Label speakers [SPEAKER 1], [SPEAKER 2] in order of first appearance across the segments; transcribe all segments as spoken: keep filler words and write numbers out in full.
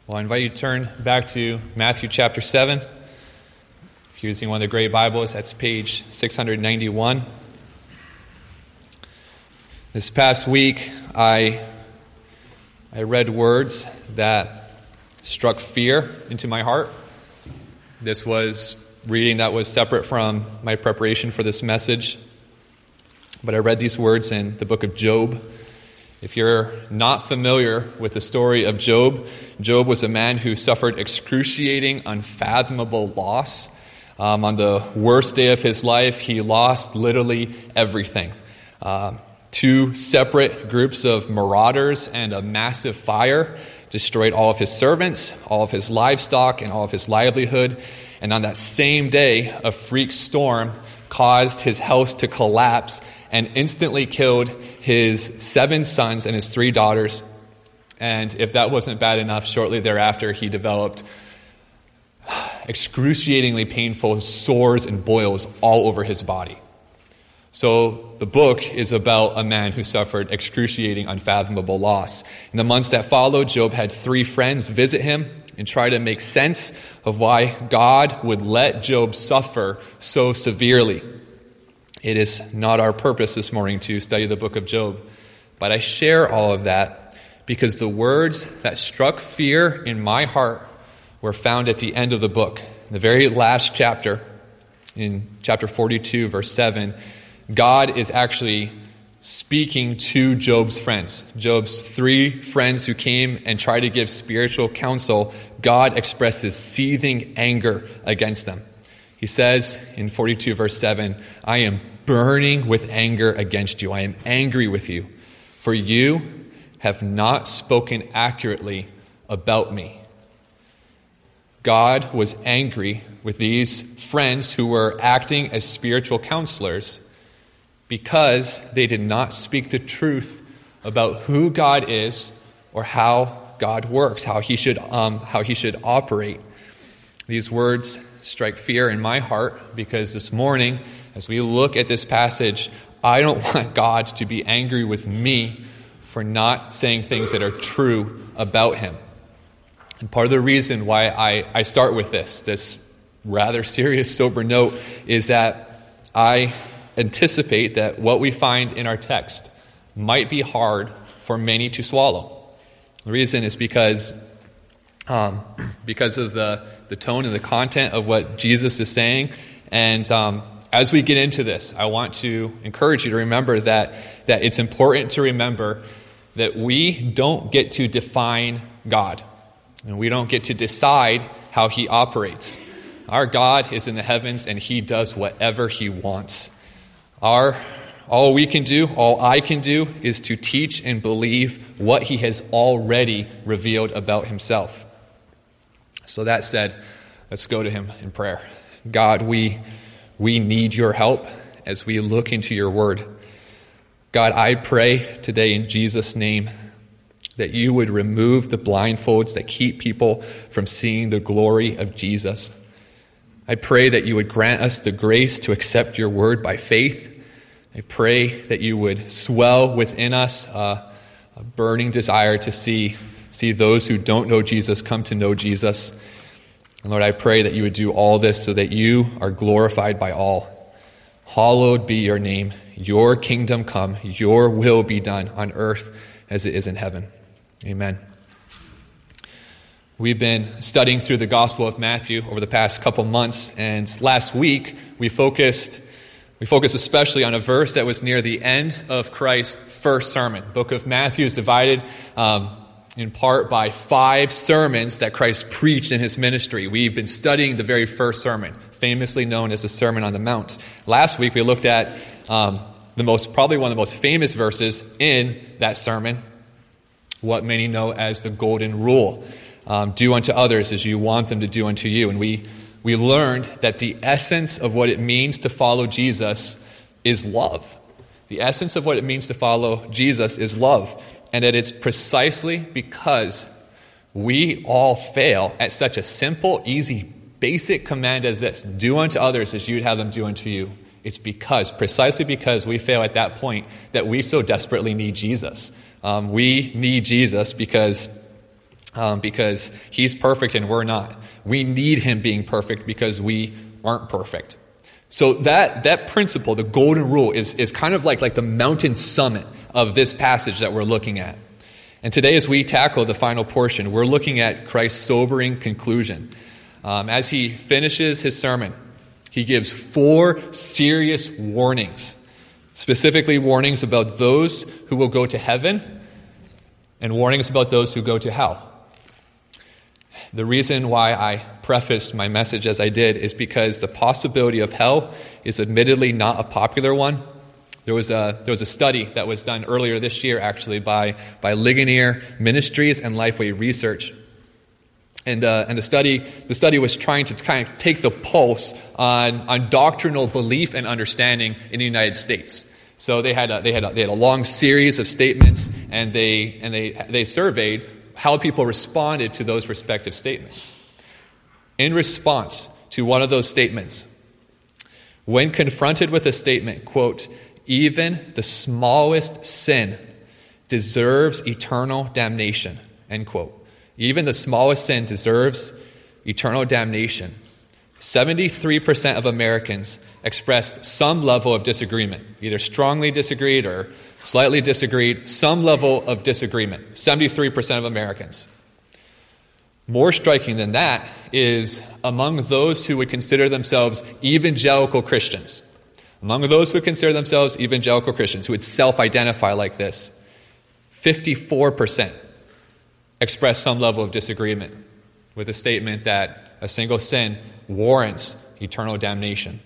[SPEAKER 1] Well, I invite you to turn back to Matthew chapter seven. If you're using one of the Gray Bibles, that's page six ninety-one. This past week, I I read words that struck fear into my heart. This was reading that was separate from my preparation for this message. But I read these words in the book of Job. If you're not familiar with the story of Job, Job was a man who suffered excruciating, unfathomable loss. Um, on the worst day of his life, he lost literally everything. Uh, two separate groups of marauders and a massive fire destroyed all of his servants, all of his livestock, and all of his livelihood. And on that same day, a freak storm caused his house to collapse and instantly killed his seven sons and his three daughters. And if that wasn't bad enough, shortly thereafter, he developed excruciatingly painful sores and boils all over his body. So the book is about a man who suffered excruciating, unfathomable loss. In the months that followed, Job had three friends visit him and try to make sense of why God would let Job suffer so severely. It is not our purpose this morning to study the book of Job, but I share all of that because the words that struck fear in my heart were found at the end of the book. In the very last chapter, in chapter forty-two, verse seven, God is actually speaking to Job's friends. Job's three friends who came and tried to give spiritual counsel, God expresses seething anger against them. He says in forty-two, verse seven, I am burning with anger against you. I am angry with you, for you have not spoken accurately about me. God was angry with these friends who were acting as spiritual counselors because they did not speak the truth about who God is or how God works, how he should um, how he should operate. These words strike fear in my heart because this morning, as we look at this passage, I don't want God to be angry with me for not saying things that are true about him. And part of the reason why I, I start with this, this rather serious, sober note, is that I anticipate that what we find in our text might be hard for many to swallow. The reason is because um, because of the, the tone and the content of what Jesus is saying. And um, as we get into this, I want to encourage you to remember that, that it's important to remember that we don't get to define God. And we don't get to decide how he operates. Our God is in the heavens and he does whatever he wants. Our, all we can do, all I can do, is to teach and believe what he has already revealed about himself. So that said, let's go to him in prayer. God, we, we need your help as we look into your word. God, I pray today in Jesus' name that you would remove the blindfolds that keep people from seeing the glory of Jesus. I pray that you would grant us the grace to accept your word by faith. I pray that you would swell within us uh, a burning desire to see, see those who don't know Jesus come to know Jesus. And Lord, I pray that you would do all this so that you are glorified by all. Hallowed be your name. Your kingdom come. Your will be done on earth as it is in heaven. Amen. We've been studying through the Gospel of Matthew over the past couple months, and last week we focused we focused especially on a verse that was near the end of Christ's first sermon. The book of Matthew is divided um, in part by five sermons that Christ preached in his ministry. We've been studying the very first sermon, famously known as the Sermon on the Mount. Last week we looked at um, the most probably one of the most famous verses in that sermon, what many know as the Golden Rule. Um, do unto others as you want them to do unto you. And we, we learned that the essence of what it means to follow Jesus is love. The essence of what it means to follow Jesus is love. And that it's precisely because we all fail at such a simple, easy, basic command as this: do unto others as you'd have them do unto you. It's because, precisely because we fail at that point, that we so desperately need Jesus. Um, we need Jesus because um, because he's perfect and we're not. We need him being perfect because we aren't perfect. So that that principle, the golden rule, is, is kind of like, like the mountain summit of this passage that we're looking at. And today, as we tackle the final portion, we're looking at Christ's sobering conclusion. Um, as he finishes his sermon, he gives four serious warnings, specifically warnings about those who will go to heaven and warnings about those who go to hell. The reason why I prefaced my message as I did is because the possibility of hell is admittedly not a popular one. There was a there was a study that was done earlier this year, actually, by by Ligonier Ministries and Lifeway Research, and uh, and the study the study was trying to kind of take the pulse on on doctrinal belief and understanding in the United States. So they had a, they had a, they had a long series of statements, and they and they they surveyed how people responded to those respective statements. In response to one of those statements, when confronted with a statement, quote, "Even the smallest sin deserves eternal damnation," end quote. Even the smallest sin deserves eternal damnation. seventy-three percent of Americans expressed some level of disagreement, either strongly disagreed or slightly disagreed, some level of disagreement. seventy-three percent of Americans. More striking than that is among those who would consider themselves evangelical Christians. Among those who would consider themselves evangelical Christians, who would self-identify like this, fifty-four percent express some level of disagreement with the statement that a single sin warrants eternal damnation.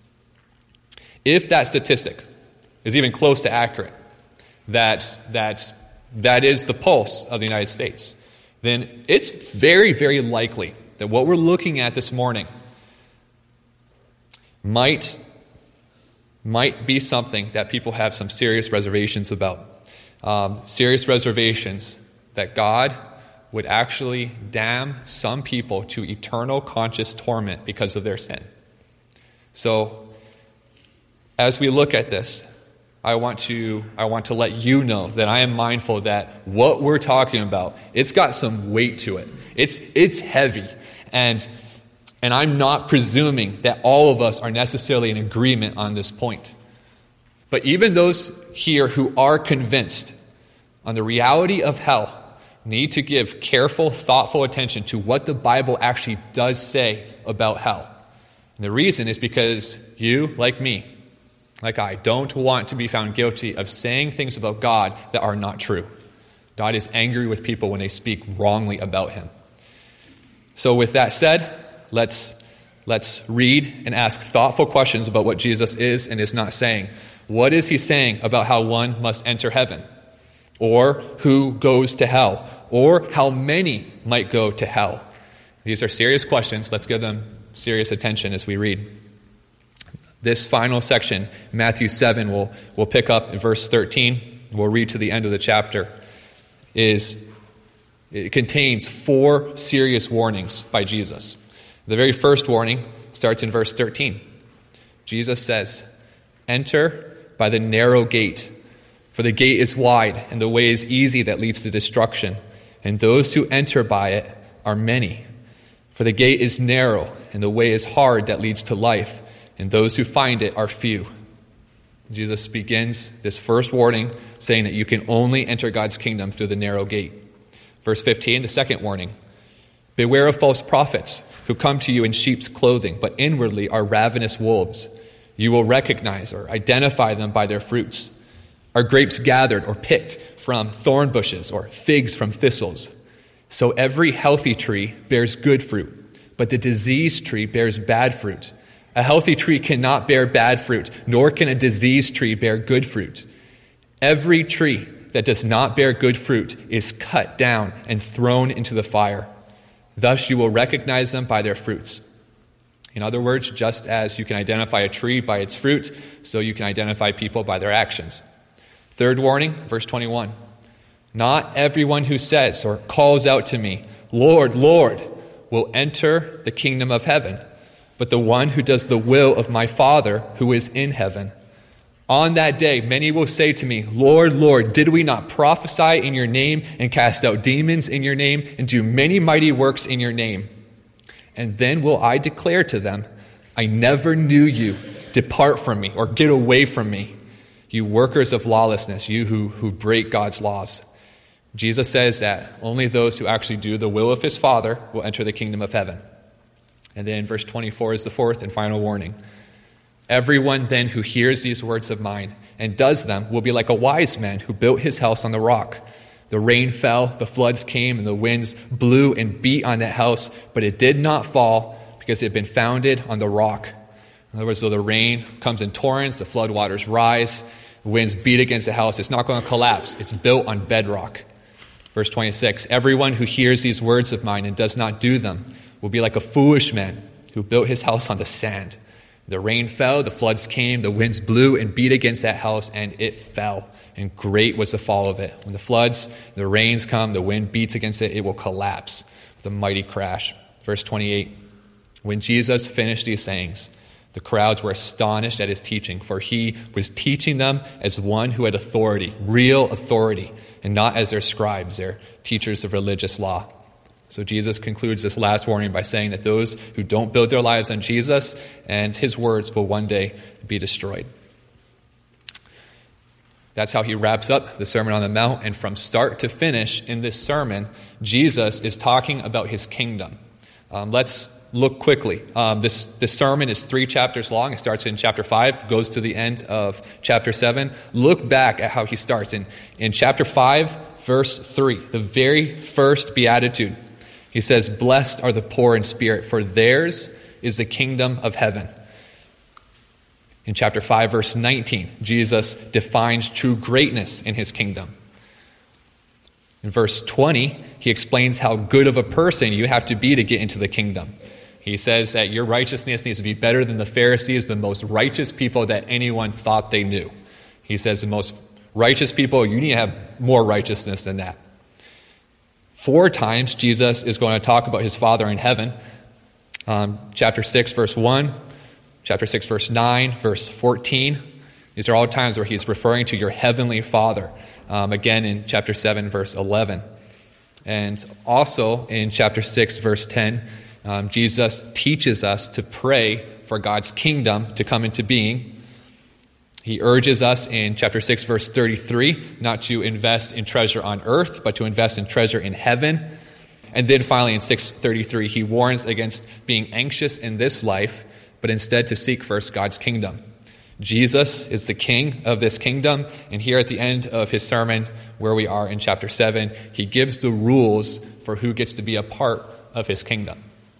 [SPEAKER 1] If that statistic is even close to accurate, that that that is the pulse of the United States, then it's very, very likely that what we're looking at this morning might might be something that people have some serious reservations about. Um, serious reservations that God would actually damn some people to eternal conscious torment because of their sin. So, as we look at this, I want to I want to let you know that I am mindful that what we're talking about, it's got some weight to it. It's it's heavy, and and I'm not presuming that all of us are necessarily in agreement on this point. But even those here who are convinced on the reality of hell need to give careful, thoughtful attention to what the Bible actually does say about hell. And the reason is because you, like me, like I, don't want to be found guilty of saying things about God that are not true. God is angry with people when they speak wrongly about him. So with that said, let's let's read and ask thoughtful questions about what Jesus is and is not saying. What is he saying about how one must enter heaven? Or who goes to hell? Or how many might go to hell? These are serious questions. Let's give them serious attention as we read. This final section, Matthew seven, we'll, we'll pick up in verse thirteen. We'll read to the end of the chapter. Is It contains four serious warnings by Jesus. The very first warning starts in verse thirteen. Jesus says, "Enter by the narrow gate, for the gate is wide and the way is easy that leads to destruction, and those who enter by it are many. For the gate is narrow and the way is hard that leads to life, and those who find it are few." Jesus begins this first warning saying that you can only enter God's kingdom through the narrow gate. Verse fifteen, the second warning. "Beware of false prophets who come to you in sheep's clothing, but inwardly are ravenous wolves. You will recognize or identify them by their fruits. Are grapes gathered or picked from thorn bushes, or figs from thistles? So every healthy tree bears good fruit, but the diseased tree bears bad fruit. A healthy tree cannot bear bad fruit, nor can a diseased tree bear good fruit. Every tree that does not bear good fruit is cut down and thrown into the fire. Thus you will recognize them by their fruits." In other words, just as you can identify a tree by its fruit, so you can identify people by their actions. Third warning, verse twenty-one. "Not everyone who says or calls out to me, 'Lord, Lord,' will enter the kingdom of heaven, but the one who does the will of my Father who is in heaven. On that day, many will say to me, Lord, Lord, did we not prophesy in your name and cast out demons in your name and do many mighty works in your name? And then will I declare to them, I never knew you. Depart from me, or get away from me, you workers of lawlessness, you who, who break God's laws. Jesus says that only those who actually do the will of his Father will enter the kingdom of heaven. And then verse twenty-four is the fourth and final warning. Everyone then who hears these words of mine and does them will be like a wise man who built his house on the rock. The rain fell, the floods came, and the winds blew and beat on that house, but it did not fall because it had been founded on the rock. In other words, though the rain comes in torrents, the floodwaters rise, the winds beat against the house, it's not going to collapse. It's built on bedrock. Verse twenty-six, everyone who hears these words of mine and does not do them will be like a foolish man who built his house on the sand. The rain fell, the floods came, the winds blew and beat against that house, and it fell. And great was the fall of it. When the floods, the rains come, the wind beats against it, it will collapse with a mighty crash. Verse twenty-eight, when Jesus finished these sayings, the crowds were astonished at his teaching, for he was teaching them as one who had authority, real authority, and not as their scribes, their teachers of religious law. So Jesus concludes this last warning by saying that those who don't build their lives on Jesus and his words will one day be destroyed. That's how he wraps up the Sermon on the Mount. And from start to finish in this sermon, Jesus is talking about his kingdom. Um, let's look quickly. Um, this, this sermon is three chapters long. It starts in chapter five, goes to the end of chapter seven. Look back at how he starts. In, in chapter five, verse three, the very first beatitude, he says, blessed are the poor in spirit, for theirs is the kingdom of heaven. In chapter five, verse nineteen, Jesus defines true greatness in his kingdom. In verse twenty, he explains how good of a person you have to be to get into the kingdom. He says that your righteousness needs to be better than the Pharisees, the most righteous people that anyone thought they knew. He says the most righteous people, you need to have more righteousness than that. Four times Jesus is going to talk about his Father in heaven. Um, chapter six, verse one, chapter six, verse nine, verse fourteen. These are all times where he's referring to your heavenly Father. Um, again in chapter seven, verse eleven. And also in chapter six, verse ten, um, Jesus teaches us to pray for God's kingdom to come into being. He urges us in chapter six, verse thirty-three, not to invest in treasure on earth, but to invest in treasure in heaven. And then finally in six thirty-three, he warns against being anxious in this life, but instead to seek first God's kingdom. Jesus is the king of this kingdom, and here at the end of his sermon, where we are in chapter seven, he gives the rules for who gets to be a part of his kingdom.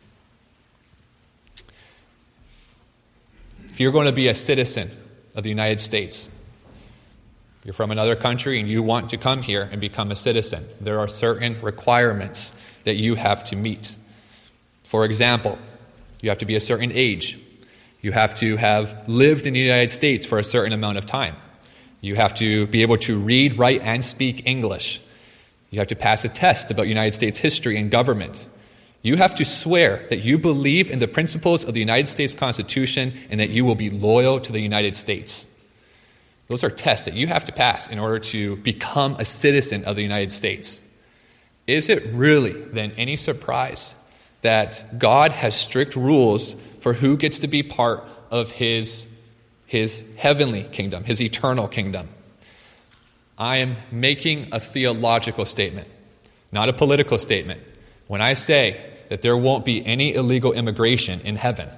[SPEAKER 1] If you're going to be a citizen of the United States, you're from another country and you want to come here and become a citizen, there are certain requirements that you have to meet. For example, you have to be a certain age. You have to have lived in the United States for a certain amount of time. You have to be able to read, write, and speak English. You have to pass a test about United States history and government. You have to swear that you believe in the principles of the United States Constitution and that you will be loyal to the United States. Those are tests that you have to pass in order to become a citizen of the United States. Is it really then any surprise that God has strict rules for who gets to be part of his, his heavenly kingdom, his eternal kingdom? I am making a theological statement, not a political statement, when I say that there won't be any illegal immigration in heaven.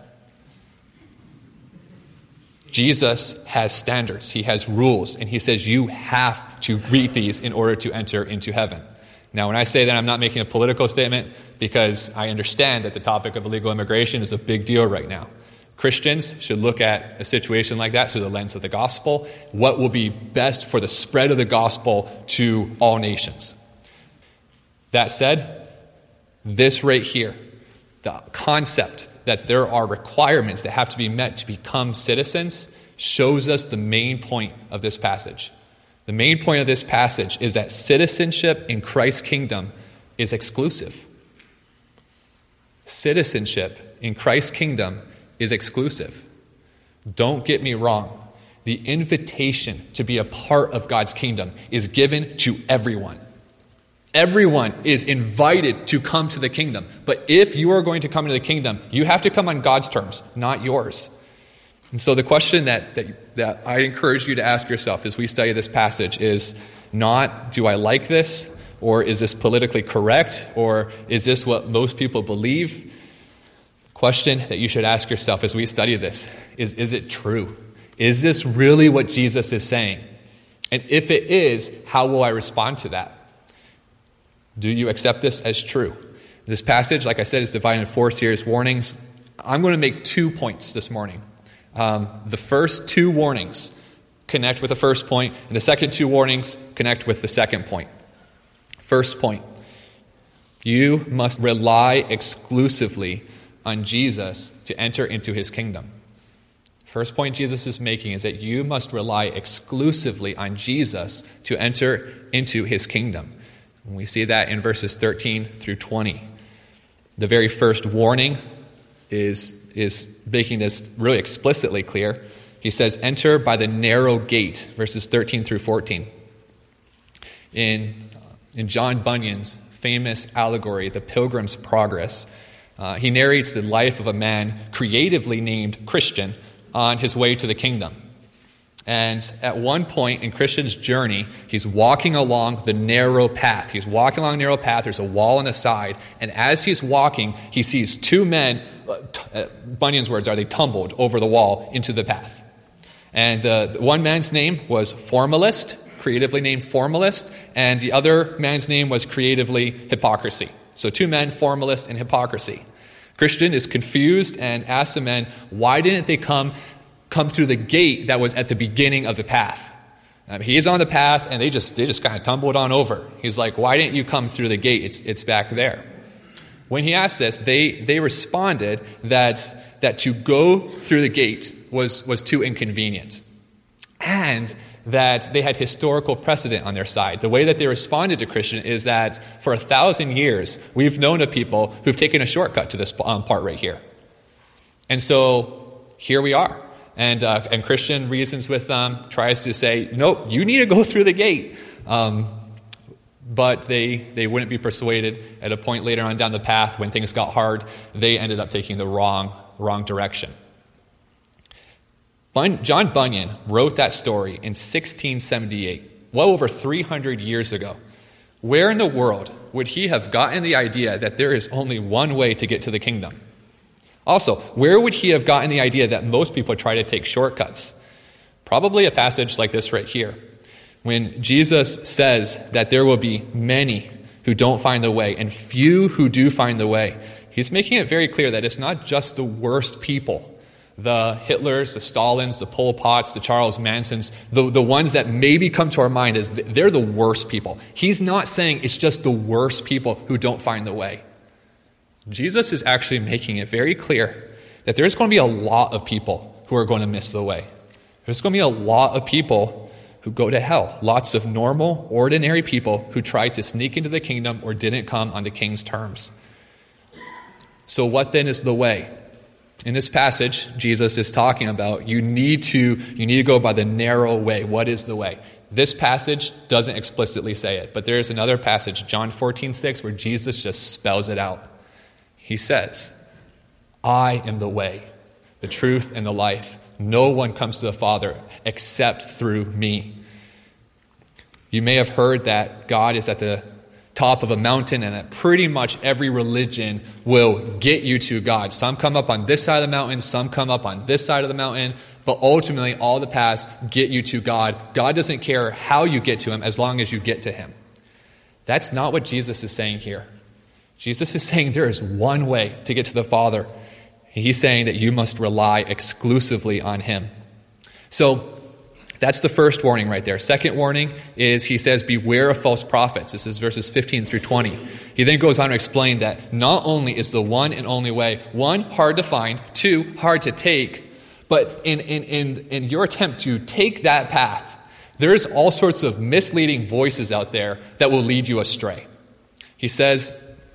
[SPEAKER 1] Jesus has standards, he has rules, and he says you have to read these in order to enter into heaven. Now, when I say that, I'm not making a political statement because I understand that the topic of illegal immigration is a big deal right now. Christians should look at a situation like that through the lens of the gospel. What will be best for the spread of the gospel to all nations? That said, this right here, the concept that there are requirements that have to be met to become citizens, shows us the main point of this passage. The main point of this passage is that citizenship in Christ's kingdom is exclusive. Citizenship in Christ's kingdom is exclusive. Don't get me wrong. the invitation to be a part of God's kingdom is given to everyone. Everyone is invited to come to the kingdom. But if you are going to come to the kingdom, you have to come on God's terms, not yours. And so the question that, that, that I encourage you to ask yourself as we study this passage is not, do I like this? Or is this politically correct? Or is this what most people believe? The question that you should ask yourself as we study this is, is it true? Is this really what Jesus is saying? And if it is, how will I respond to that? Do you accept this as true? This passage, like I said, is divided into four serious warnings. I'm going to make two points this morning. Um, the first two warnings connect with the first point, and the second two warnings connect with the second point. First point, you must rely exclusively on Jesus to enter into his kingdom. First point Jesus is making is that you must rely exclusively on Jesus to enter into his kingdom. And we see that in verses thirteen through twenty. The very first warning is, is making this really explicitly clear. He says, enter by the narrow gate, verses thirteen through fourteen. In, in John Bunyan's famous allegory, The Pilgrim's Progress, uh, he narrates the life of a man creatively named Christian on his way to the kingdom. And at one point in Christian's journey, he's walking along the narrow path. He's walking along the narrow path. There's a wall on the side. And as he's walking, he sees two men, uh, Bunyan's words are, they tumbled over the wall into the path. And uh, one man's name was Formalist, creatively named Formalist, and the other man's name was creatively Hypocrisy. So two men, Formalist and Hypocrisy. Christian is confused and asks the men, why didn't they come come through the gate that was at the beginning of the path? Um, he is on the path, and they just they just kind of tumbled on over. He's like, why didn't you come through the gate? It's it's back there. When he asked this, they they responded that that to go through the gate was was too inconvenient, and that they had historical precedent on their side. The way that they responded to Christian is that for a thousand years, we've known of people who've taken a shortcut to this um, part right here. And so here we are. And uh, and Christian reasons with them, tries to say, nope, you need to go through the gate. Um, but they they wouldn't be persuaded. At a point later on down the path, when things got hard, they ended up taking the wrong, wrong direction. Bun- John Bunyan wrote that story in sixteen seventy-eight, well over three hundred years ago. Where in the world would he have gotten the idea that there is only one way to get to the kingdom? Also, where would he have gotten the idea that most people try to take shortcuts? Probably a passage like this right here. When Jesus says that there will be many who don't find the way and few who do find the way, he's making it very clear that it's not just the worst people. The Hitlers, the Stalins, the Pol Pots, the Charles Mansons, the, the ones that maybe come to our mind as they're the worst people. He's not saying it's just the worst people who don't find the way. Jesus is actually making it very clear that there's going to be a lot of people who are going to miss the way. There's going to be a lot of people who go to hell. Lots of normal, ordinary people who tried to sneak into the kingdom or didn't come on the king's terms. So what then is the way? In this passage, Jesus is talking about you need to you need to go by the narrow way. What is the way? This passage doesn't explicitly say it, but there is another passage, John fourteen six, where Jesus just spells it out. He says, I am the way, the truth, and the life. No one comes to the Father except through me. You may have heard that God is at the top of a mountain and that pretty much every religion will get you to God. Some come up on this side of the mountain, some come up on this side of the mountain, but ultimately all the paths get you to God. God doesn't care how you get to him as long as you get to him. That's not what Jesus is saying here. Jesus is saying there is one way to get to the Father. He's saying that you must rely exclusively on him. So that's the first warning right there. Second warning is he says, beware of false prophets. This is verses fifteen through twenty. He then goes on to explain that not only is the one and only way, one, hard to find, two, hard to take, but in, in, in, in your attempt to take that path, there's all sorts of misleading voices out there that will lead you astray. He says,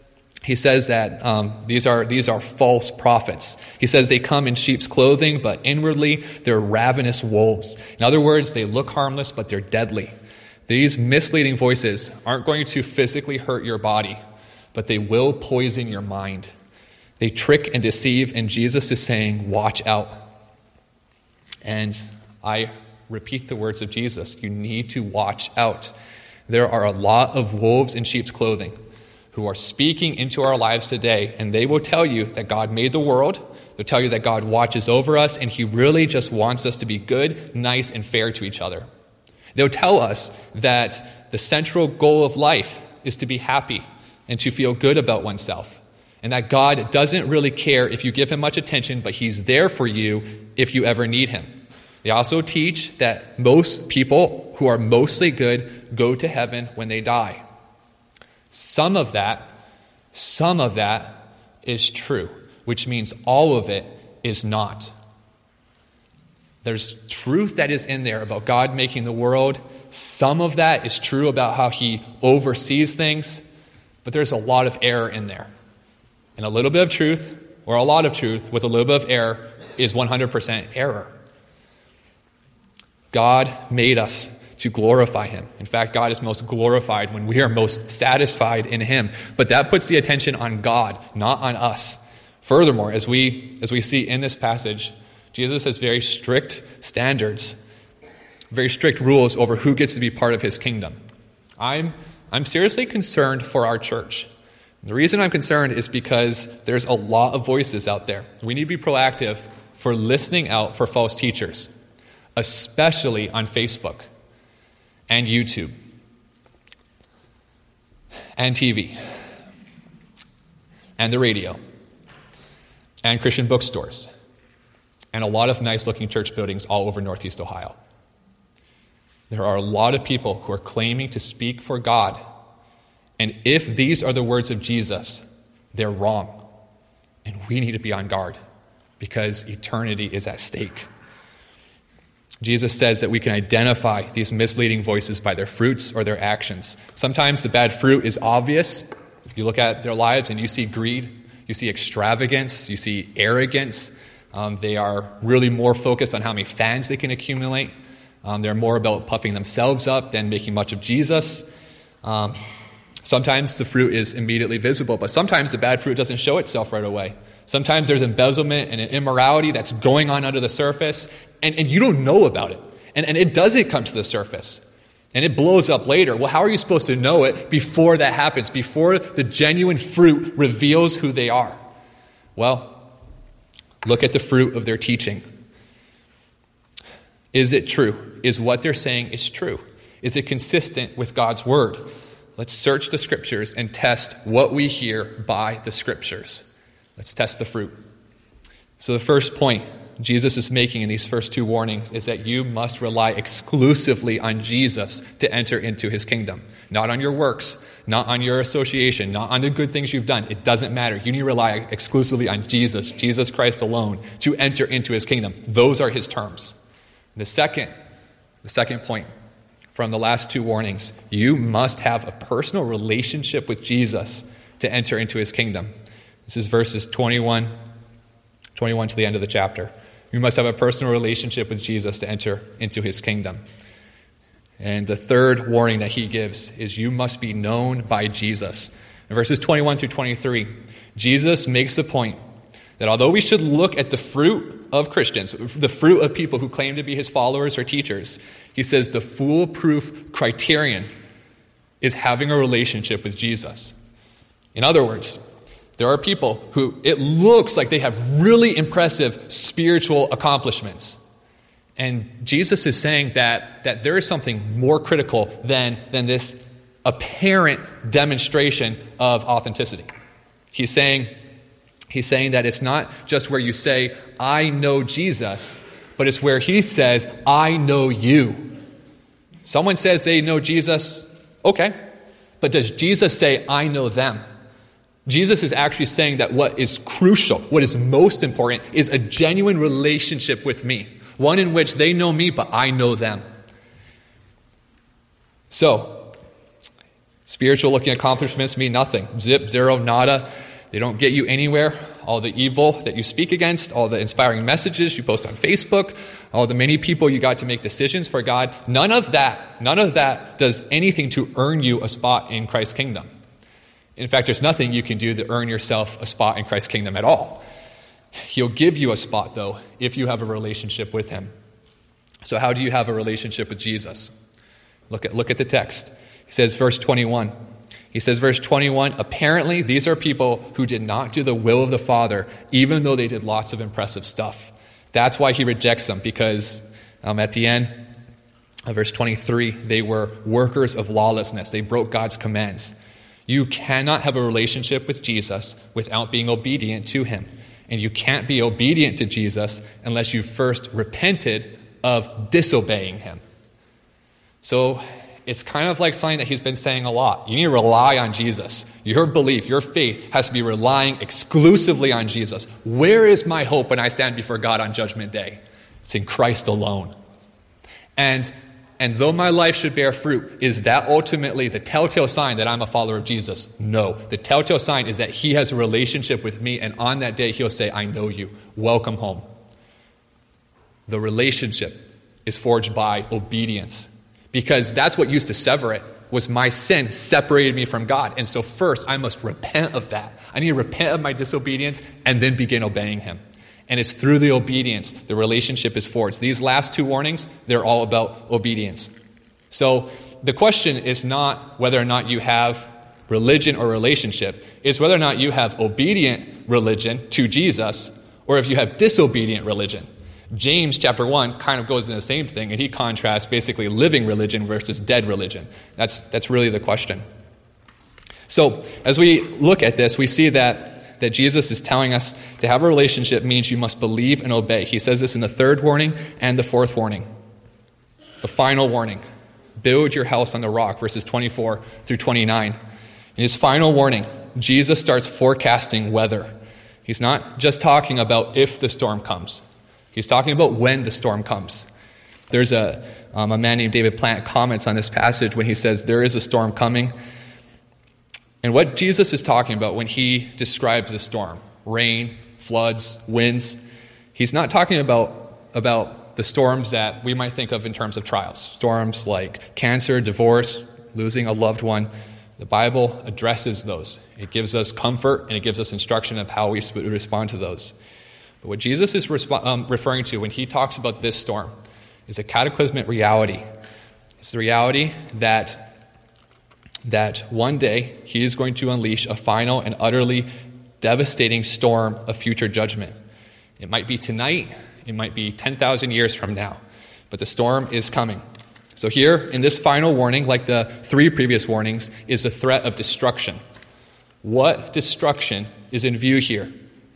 [SPEAKER 1] He says that um, these are these are false prophets. He says they come in sheep's clothing, but inwardly they're ravenous wolves. In other words, they look harmless, but they're deadly. These misleading voices aren't going to physically hurt your body, but they will poison your mind. They trick and deceive, and Jesus is saying, watch out. And I repeat the words of Jesus. You need to watch out. There are a lot of wolves in sheep's clothing who are speaking into our lives today, and they will tell you that God made the world. They'll tell you that God watches over us, and he really just wants us to be good, nice, and fair to each other. They'll tell us that the central goal of life is to be happy and to feel good about oneself, and that God doesn't really care if you give him much attention, but he's there for you if you ever need him. They also teach that most people who are mostly good go to heaven when they die. Some of that, some of that is true, which means all of it is not. There's truth that is in there about God making the world. Some of that is true about how he oversees things, but there's a lot of error in there. And a little bit of truth, or a lot of truth with a little bit of error, is one hundred percent error. God made us to glorify him. In fact, God is most glorified when we are most satisfied in him. But that puts the attention on God, not on us. Furthermore, as we as we see in this passage, Jesus has very strict standards, very strict rules over who gets to be part of his kingdom. I'm I'm seriously concerned for our church. The reason I'm concerned is because there's a lot of voices out there. We need to be proactive for listening out for false teachers, especially on Facebook and YouTube and T V and the radio and Christian bookstores and a lot of nice-looking church buildings all over Northeast Ohio. There are a lot of people who are claiming to speak for God, and if these are the words of Jesus, they're wrong, and we need to be on guard because eternity is at stake. Jesus says that we can identify these misleading voices by their fruits or their actions. Sometimes the bad fruit is obvious. You look at their lives and you see greed, you see extravagance, you see arrogance. Um, they are really more focused on how many fans they can accumulate. Um, they're more about puffing themselves up than making much of Jesus. Um, sometimes the fruit is immediately visible, but sometimes the bad fruit doesn't show itself right away. Sometimes there's embezzlement and an immorality that's going on under the surface, and, and you don't know about it. And, and it doesn't come to the surface. And it blows up later. Well, how are you supposed to know it before that happens, before the genuine fruit reveals who they are? Well, look at the fruit of their teaching. Is it true? Is what they're saying is true? Is it consistent with God's word? Let's search the scriptures and test what we hear by the scriptures. Let's test the fruit. So the first point Jesus is making in these first two warnings is that you must rely exclusively on Jesus to enter into his kingdom. Not on your works, not on your association, not on the good things you've done. It doesn't matter. You need to rely exclusively on Jesus, Jesus Christ alone, to enter into his kingdom. Those are his terms. The second, the second point from the last two warnings, you must have a personal relationship with Jesus to enter into his kingdom. This is verses twenty-one, twenty-one to the end of the chapter. You must have a personal relationship with Jesus to enter into his kingdom. And the third warning that he gives is you must be known by Jesus. In verses twenty-one through twenty-three, Jesus makes the point that although we should look at the fruit of Christians, the fruit of people who claim to be his followers or teachers, he says the foolproof criterion is having a relationship with Jesus. In other words, there are people who it looks like they have really impressive spiritual accomplishments. And Jesus is saying that, that there is something more critical than, than this apparent demonstration of authenticity. He's saying, he's saying that it's not just where you say, I know Jesus, but it's where he says, I know you. Someone says they know Jesus, okay. But does Jesus say, I know them? Jesus is actually saying that what is crucial, what is most important, is a genuine relationship with me. One in which they know me, but I know them. So, Spiritual looking accomplishments mean nothing. Zip, zero, nada. They don't get you anywhere. All the evil that you speak against, all the inspiring messages you post on Facebook, all the many people you got to make decisions for God, none of that, none of that does anything to earn you a spot in Christ's kingdom. In fact, there's nothing you can do to earn yourself a spot in Christ's kingdom at all. He'll give you a spot, though, if you have a relationship with him. So how do you have a relationship with Jesus? Look at, look at the text. He says, verse twenty-one. He says, verse twenty-one, apparently these are people who did not do the will of the Father, even though they did lots of impressive stuff. That's why he rejects them, because um, at the end of verse twenty-three, they were workers of lawlessness. They broke God's commands. You cannot have a relationship with Jesus without being obedient to him. And you can't be obedient to Jesus unless you first repented of disobeying him. So it's kind of like something that he's been saying a lot. You need to rely on Jesus. Your belief, your faith has to be relying exclusively on Jesus. Where is my hope when I stand before God on Judgment Day? It's in Christ alone. And, and though my life should bear fruit, is that ultimately the telltale sign that I'm a follower of Jesus? No. The telltale sign is that he has a relationship with me, and on that day he'll say, I know you. Welcome home. The relationship is forged by obedience. Because that's what used to sever it, was my sin separated me from God. And so first, I must repent of that. I need to repent of my disobedience and then begin obeying him. And it's through the obedience the relationship is forged. These last two warnings, they're all about obedience. So the question is not whether or not you have religion or relationship. It's whether or not you have obedient religion to Jesus or if you have disobedient religion. James chapter one kind of goes into the same thing, and he contrasts basically living religion versus dead religion. That's that's really the question. So as we look at this, we see that, that Jesus is telling us to have a relationship means you must believe and obey. He says this in the third warning and the fourth warning. The final warning, build your house on the rock, verses twenty-four through twenty-nine. In his final warning, Jesus starts forecasting weather. He's not just talking about if the storm comes. He's talking about when the storm comes. There's a, um, a man named David Plant comments on this passage when he says there is a storm coming. And what Jesus is talking about when he describes the storm, rain, floods, winds, he's not talking about, about the storms that we might think of in terms of trials. Storms like cancer, divorce, losing a loved one. The Bible addresses those. It gives us comfort and it gives us instruction of how we respond to those. But what Jesus is resp- um, referring to when he talks about this storm is a cataclysmic reality. It's the reality that, that one day he is going to unleash a final and utterly devastating storm of future judgment. It might be tonight, it might be ten thousand years from now, but the storm is coming. So here in this final warning, like the three previous warnings, is a threat of destruction. What destruction is in view here?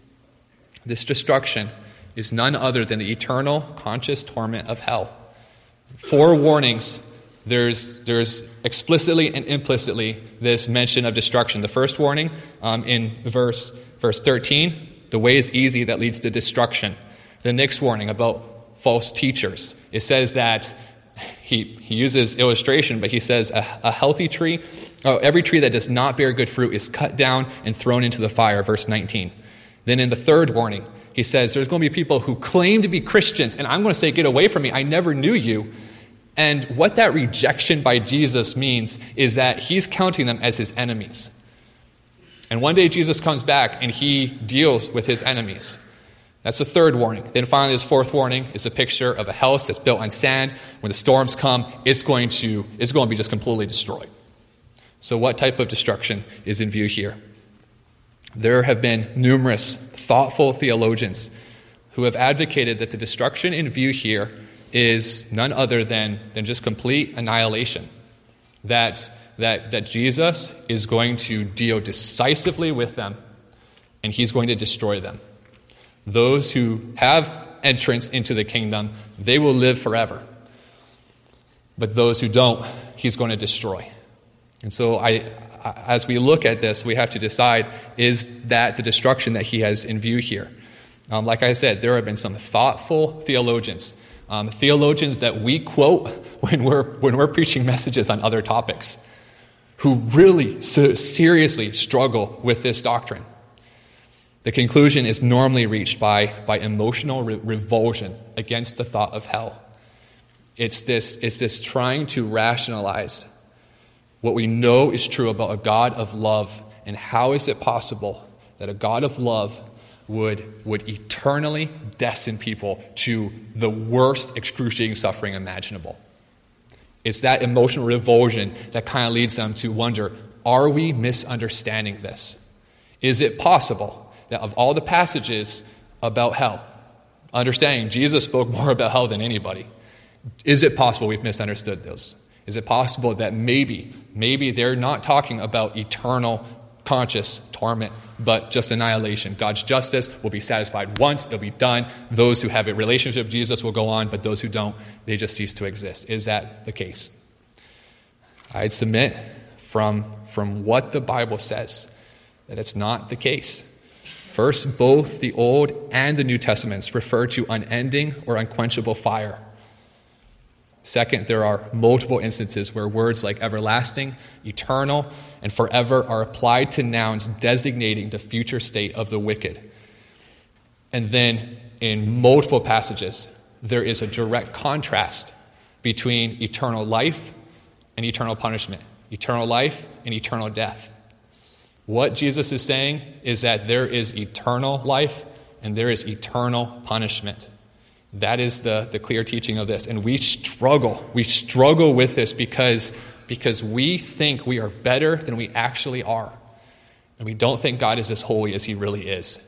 [SPEAKER 1] This destruction is none other than the eternal conscious torment of hell. Four warnings, there's there's explicitly and implicitly this mention of destruction. The first warning um, in verse, verse thirteen, the way is easy that leads to destruction. The next warning about false teachers. It says that he, he uses illustration, but he says a, a healthy tree, oh, every tree that does not bear good fruit is cut down and thrown into the fire, verse nineteen. Then in the third warning, he says there's going to be people who claim to be Christians, and I'm going to say, get away from me, I never knew you. And what that rejection by Jesus means is that he's counting them as his enemies. And one day Jesus comes back and he deals with his enemies. That's the third warning. Then finally, this fourth warning is a picture of a house that's built on sand. When the storms come, it's going to, it's going to be just completely destroyed. So what type of destruction is in view here? There have been numerous thoughtful theologians who have advocated that the destruction in view here is none other than, than just complete annihilation. That, that, that Jesus is going to deal decisively with them, and he's going to destroy them. Those who have entrance into the kingdom, they will live forever. But those who don't, he's going to destroy. And so I, as we look at this, we have to decide, is that the destruction that he has in view here? Um, like I said, there have been some thoughtful theologians, um, theologians that we quote when we're when we're preaching messages on other topics. who really so seriously struggle with this doctrine. The conclusion is normally reached by, by emotional re- revulsion against the thought of hell. It's this, it's this trying to rationalize what we know is true about a God of love, and how is it possible that a God of love would, would eternally destine people to the worst excruciating suffering imaginable. It's that emotional revulsion that kind of leads them to wonder, are we misunderstanding this? Is it possible that of all the passages about hell, understanding Jesus spoke more about hell than anybody, is it possible we've misunderstood those? Is it possible that maybe, maybe they're not talking about eternal conscious torment, but just annihilation? God's justice will be satisfied once, it'll be done. Those who have a relationship with Jesus will go on, but those who don't, they just cease to exist. Is that the case? I'd submit from, from what the Bible says that it's not the case. First, both the Old and the New Testaments refer to unending or unquenchable fire. Second, there are multiple instances where words like everlasting, eternal, and forever are applied to nouns designating the future state of the wicked. And then, in multiple passages, there is a direct contrast between eternal life and eternal punishment, eternal life and eternal death. What Jesus is saying is that there is eternal life and there is eternal punishment. That is the, the clear teaching of this. And we struggle. We struggle with this because, because we think we are better than we actually are. And we don't think God is as holy as he really is.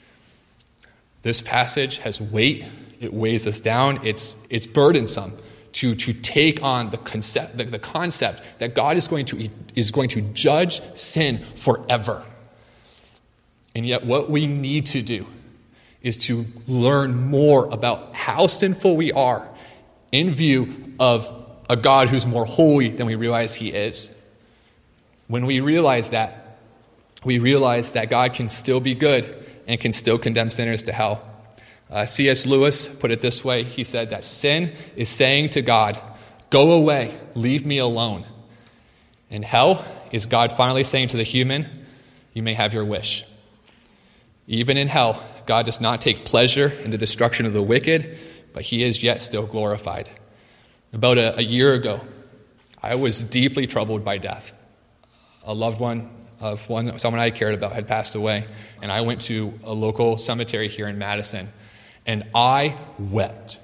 [SPEAKER 1] This passage has weight. It weighs us down. It's, it's burdensome to, to take on the concept, the, the concept that God is going to, is going to judge sin forever. And yet what we need to do is to learn more about how sinful we are in view of a God who's more holy than we realize he is. When we realize that, we realize that God can still be good and can still condemn sinners to hell. Uh, C S Lewis put it this way. He said that sin is saying to God, "Go away, leave me alone." And hell is God finally saying to the human, "You may have your wish." Even in hell, God does not take pleasure in the destruction of the wicked, but he is yet still glorified. About a, a year ago, I was deeply troubled by death. A loved one of one, someone I cared about had passed away, and I went to a local cemetery here in Madison, and I wept.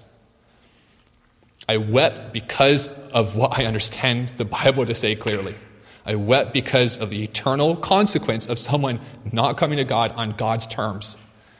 [SPEAKER 1] I wept because of what I understand the Bible to say clearly. I wept because of the eternal consequence of someone not coming to God on God's terms.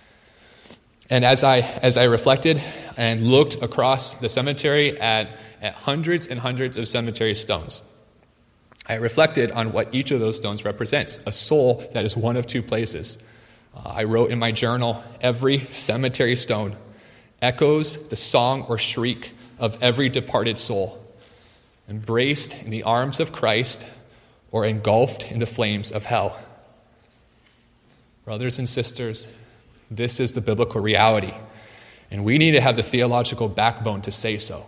[SPEAKER 1] And as I as I reflected and looked across the cemetery at, at hundreds and hundreds of cemetery stones, I reflected on what each of those stones represents, a soul that is one of two places. Uh, I wrote in my journal, every cemetery stone echoes the song or shriek of every departed soul, embraced in the arms of Christ or engulfed in the flames of hell. Brothers and sisters, this is the biblical reality, and we need to have the theological backbone to say so.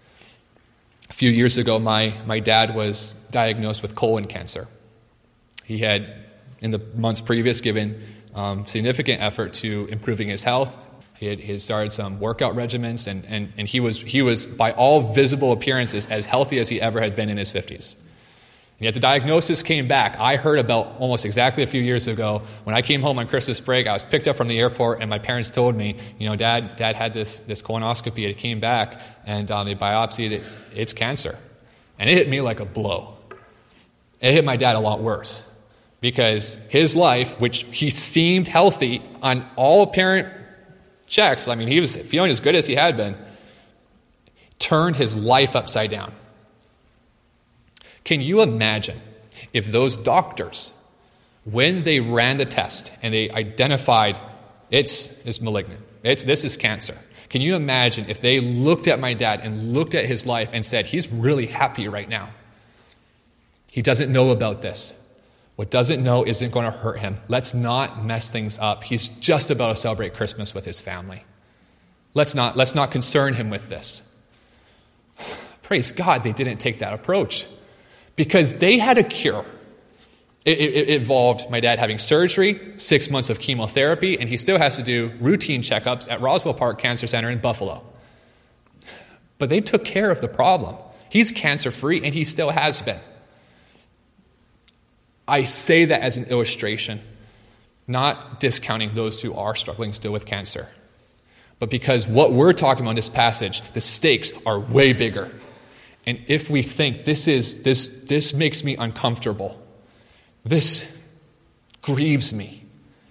[SPEAKER 1] A few years ago, my, my dad was diagnosed with colon cancer. He had, in the months previous, given um, significant effort to improving his health. He had, he had started some workout regimens, and, and, and he was, he was, by all visible appearances, as healthy as he ever had been in his fifties. And yet the diagnosis came back. I heard about almost exactly a few years ago. When I came home on Christmas break, I was picked up from the airport, and my parents told me, you know, Dad, Dad had this, this colonoscopy. It came back, and um, they biopsied it. It's cancer. And it hit me like a blow. It hit my dad a lot worse, because his life, which he seemed healthy on all apparent checks, I mean, he was feeling as good as he had been, turned his life upside down. Can you imagine if those doctors, when they ran the test and they identified it's, it's malignant, it's, this is cancer, can you imagine if they looked at my dad and looked at his life and said, he's really happy right now. He doesn't know about this. What doesn't know isn't going to hurt him. Let's not mess things up. He's just about to celebrate Christmas with his family. Let's not, let's not concern him with this. Praise God they didn't take that approach. because they had a cure. It, it, it involved my dad having surgery, six months of chemotherapy, and he still has to do routine checkups at Roswell Park Cancer Center in Buffalo. But they took care of the problem. He's cancer-free, and he still has been. I say that as an illustration, not discounting those who are struggling still with cancer, but because what we're talking about in this passage, the stakes are way bigger. And if we think this is this this makes me uncomfortable, this grieves me,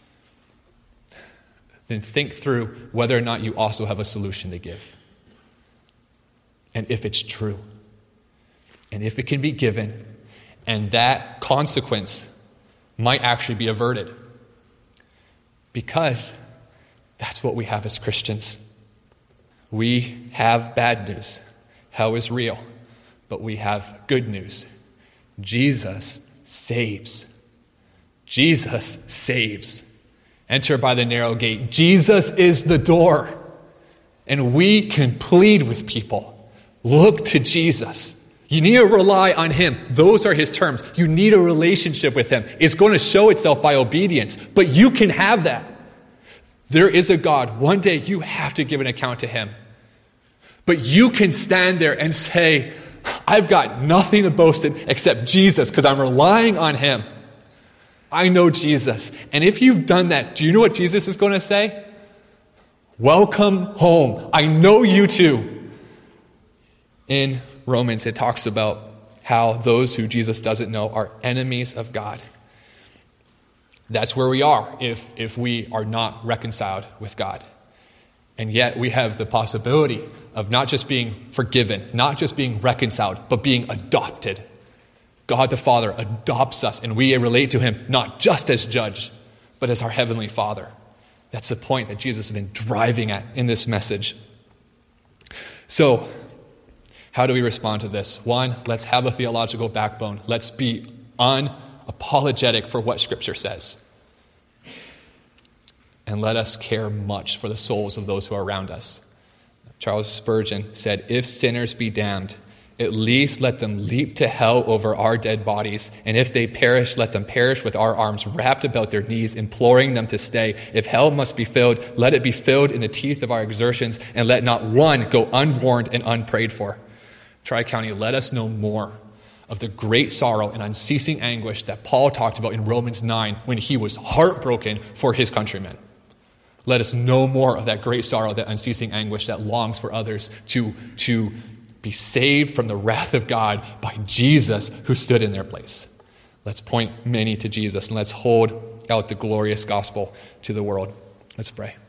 [SPEAKER 1] then think through whether or not you also have a solution to give. And if it's true, and if it can be given, and that consequence might actually be averted. Because that's what we have as Christians. We have bad news. Hell is real. But we have good news. Jesus saves. Jesus saves. Enter by the narrow gate. Jesus is the door. And we can plead with people. Look to Jesus. You need to rely on him. Those are his terms. You need a relationship with him. It's going to show itself by obedience. But you can have that. There is a God. One day you have to give an account to him. But you can stand there and say, I've got nothing to boast in except Jesus because I'm relying on him. I know Jesus. And if you've done that, do you know what Jesus is going to say? Welcome home. I know you too. In Romans, it talks about how those who Jesus doesn't know are enemies of God. That's where we are if, if we are not reconciled with God. And yet we have the possibility of not just being forgiven, not just being reconciled, but being adopted. God the Father adopts us, and we relate to him not just as judge, but as our heavenly Father. That's the point that Jesus has been driving at in this message. So, how do we respond to this? One, let's have a theological backbone. Let's be unapologetic for what Scripture says. And let us care much for the souls of those who are around us. Charles Spurgeon said, if sinners be damned, at least let them leap to hell over our dead bodies. And if they perish, let them perish with our arms wrapped about their knees, imploring them to stay. If hell must be filled, let it be filled in the teeth of our exertions, and let not one go unwarned and unprayed for. Tri-County, let us know more of the great sorrow and unceasing anguish that Paul talked about in Romans nine when he was heartbroken for his countrymen. Let us know more of that great sorrow, that unceasing anguish that longs for others to, to be saved from the wrath of God by Jesus who stood in their place. Let's point many to Jesus, and let's hold out the glorious gospel to the world. Let's pray.